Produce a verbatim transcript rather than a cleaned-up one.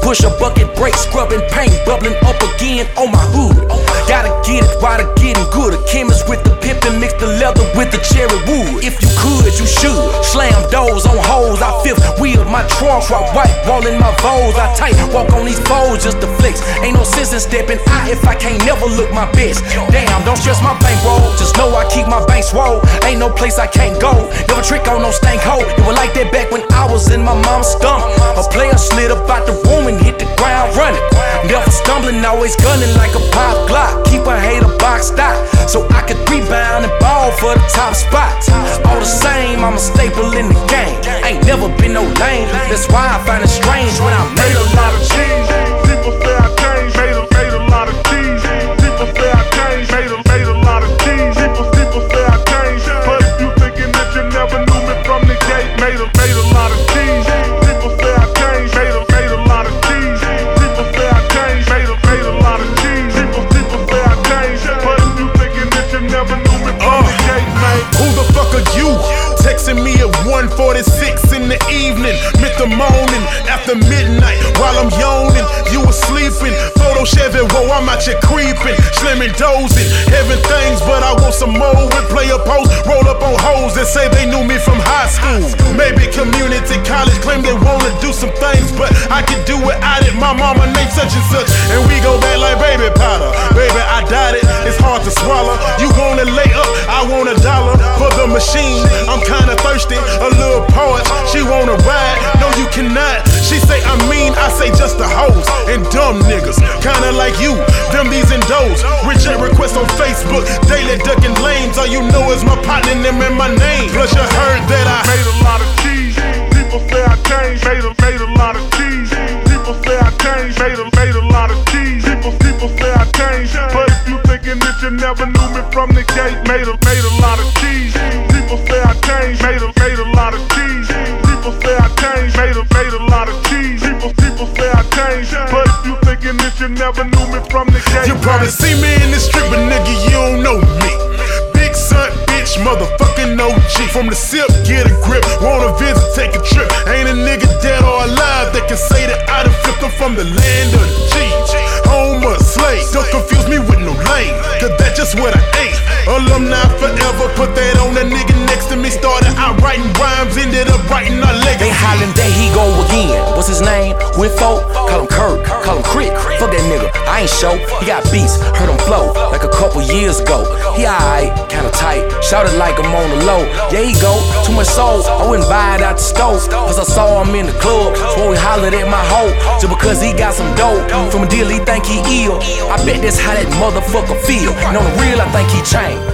push a bucket, break, scrubbing paint, bubbling up again on my hood. Gotta get it while the getting good. A chemist with the pimp and mix the leather with the cherry wood. If you could, you should. Slam doors on hoes. I fifth wheel my trunk, rock white, rolling my Vows. I tight walk on these foes just to flex. Ain't no sense in stepping out if I can't never look my best. Damn, don't stress my bankroll. Just know I keep my bank swole. Ain't no place I can't go. Never trick on no stank hoe. It was like that back when I was in my mom's stomach. A player slid up out the room and hit the ground running. Never stumbling, always gunning like a pop Glock. Keep a hater boxed out so I could rebound and ball for the top spots. All the same, I'm a staple in the game. Ain't never been no lame. That's why I find it strange when I made a lot of cheese. People say I changed, made a, made a lot of cheese. People say I changed, made a, made a lot of cheese. People, people say I changed, but if you thinking that you never knew me from the gate, made a, made a lot of cheese. People say I changed, made a, made a lot of cheese. People say I changed, made a, made a lot of cheese. People, people say I changed, but if you thinking that you never knew me from the gate, mate. Who the fuck are you? Texting me at one forty-six in the evening, mid the morning, after midnight, while I'm yawning, you were sleeping. Photo Chevy, whoa, I'm out here creeping, slim and dozing, having things, but I want some more. And play a post, roll up on hoes that say they knew me from high school. Maybe community college claim they wanna do some things, but I can do it out it. My mama named such and such, and we go back like baby powder. Baby, I doubt it, it's hard to swallow. You wanna lay up, I want a dollar for the machine. I'm kinda thirsty, a little poet. She wanna ride, no you cannot. She say I'm mean, I say just the hoes and dumb niggas, kinda like you. Them these and those. Reject requests on Facebook, daily ducking lanes. All you know is my partner and them in my name. Plus you heard that I made a lot of cheese. People say I changed, made a, made a lot of cheese. People say I changed, made a, made a lot of cheese. People, people say I changed, but if you thinking that you never knew me from the gate, made a, made a lot of cheese. People say I changed, made a, made a lot of cheese. People say I changed, made a, made a lot of cheese. People, people say I changed, but if you thinking that you never knew me from the gate, you probably see me in the street, but nigga you don't know me. Big son, bitch, motherfucking O G. From the sip, get a grip, wanna visit, take a trip. Ain't a nigga dead or alive that can say that I done flipped them from the land of the G. Home or slave, don't confuse me with no lame, cause that's just what I ain't. Alumni forever, put that on the nigga next to me. Started out writing rhymes, ended up writing our legacy. They hollin', there he go again. What's his name? Winfo? Call him Kirk, call him Crick. Fuck that nigga, I ain't show. He got beats, heard him flow like a couple years ago. He alright, kinda tight, shouted like I'm on the low. Yeah, he go, too much soul, I wouldn't buy it out the stove. Cause I saw him in the club, so he hollered at my hoe. Just because he got some dope from a deal he think he ill. I bet that's how that motherfucker feel. And on the real, I think he changed.